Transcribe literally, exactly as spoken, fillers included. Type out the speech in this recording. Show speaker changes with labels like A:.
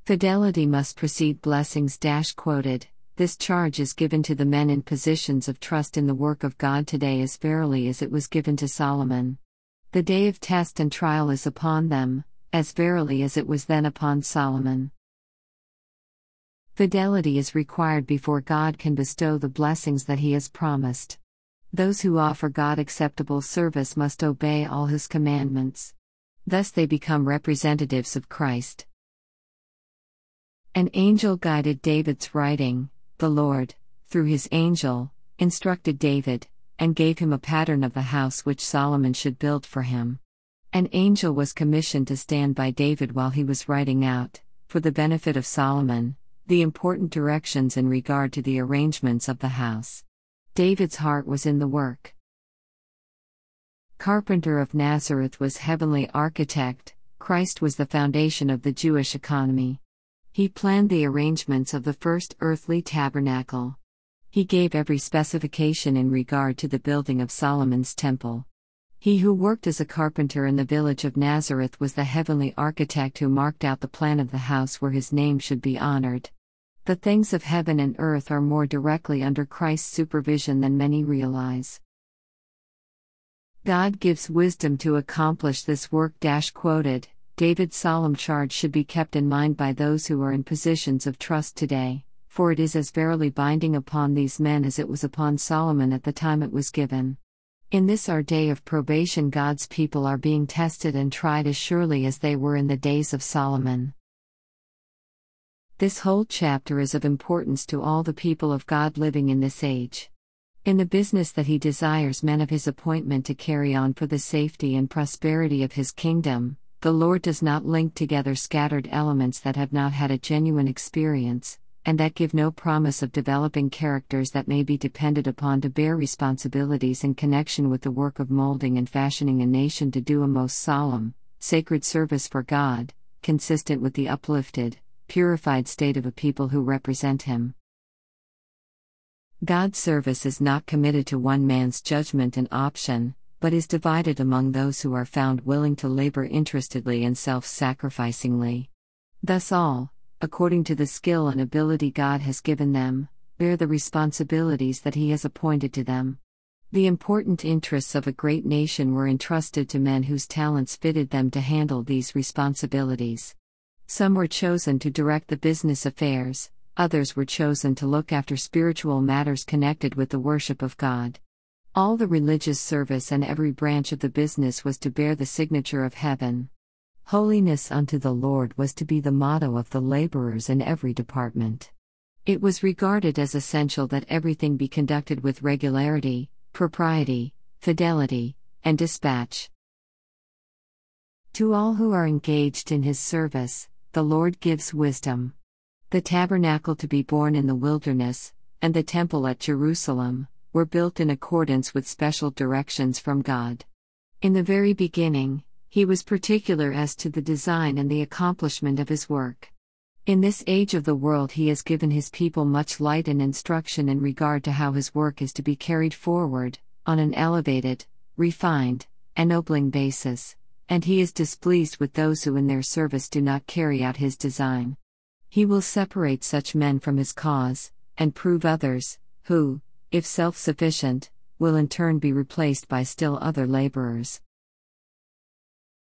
A: Fidelity must precede blessings. Quoted, this charge is given to the men in positions of trust in the work of God today as verily as it was given to Solomon. The day of test and trial is upon them, as verily as it was then upon Solomon. Fidelity is required before God can bestow the blessings that He has promised. Those who offer God acceptable service must obey all His commandments. Thus they become representatives of Christ. An angel guided David's writing. The Lord, through his angel, instructed David, and gave him a pattern of the house which Solomon should build for him. An angel was commissioned to stand by David while he was writing out, for the benefit of Solomon, the important directions in regard to the arrangements of the house. David's heart was in the work. Carpenter of Nazareth was heavenly architect. Christ was the foundation of the Jewish economy. He planned the arrangements of the first earthly tabernacle. He gave every specification in regard to the building of Solomon's temple. He who worked as a carpenter in the village of Nazareth was the heavenly architect who marked out the plan of the house where his name should be honored. The things of heaven and earth are more directly under Christ's supervision than many realize. God gives wisdom to accomplish this work. Quoted, David's solemn charge should be kept in mind by those who are in positions of trust today, for it is as verily binding upon these men as it was upon Solomon at the time it was given. In this our day of probation, God's people are being tested and tried as surely as they were in the days of Solomon. This whole chapter is of importance to all the people of God living in this age. In the business that He desires men of His appointment to carry on for the safety and prosperity of His kingdom, the Lord does not link together scattered elements that have not had a genuine experience, and that give no promise of developing characters that may be depended upon to bear responsibilities in connection with the work of molding and fashioning a nation to do a most solemn, sacred service for God, consistent with the uplifted, purified state of a people who represent Him. God's service is not committed to one man's judgment and option, but is divided among those who are found willing to labor interestedly and self-sacrificingly. Thus all, according to the skill and ability God has given them, bear the responsibilities that He has appointed to them. The important interests of a great nation were entrusted to men whose talents fitted them to handle these responsibilities. Some were chosen to direct the business affairs, others were chosen to look after spiritual matters connected with the worship of God. All the religious service and every branch of the business was to bear the signature of heaven. Holiness unto the Lord was to be the motto of the laborers in every department. It was regarded as essential that everything be conducted with regularity, propriety, fidelity, and dispatch. To all who are engaged in His service, the Lord gives wisdom. The tabernacle to be born in the wilderness, and the temple at Jerusalem, were built in accordance with special directions from God. In the very beginning, He was particular as to the design and the accomplishment of His work. In this age of the world He has given His people much light and instruction in regard to how His work is to be carried forward, on an elevated, refined, ennobling basis, and He is displeased with those who in their service do not carry out His design. He will separate such men from His cause, and prove others, who, if self-sufficient, will in turn be replaced by still other laborers.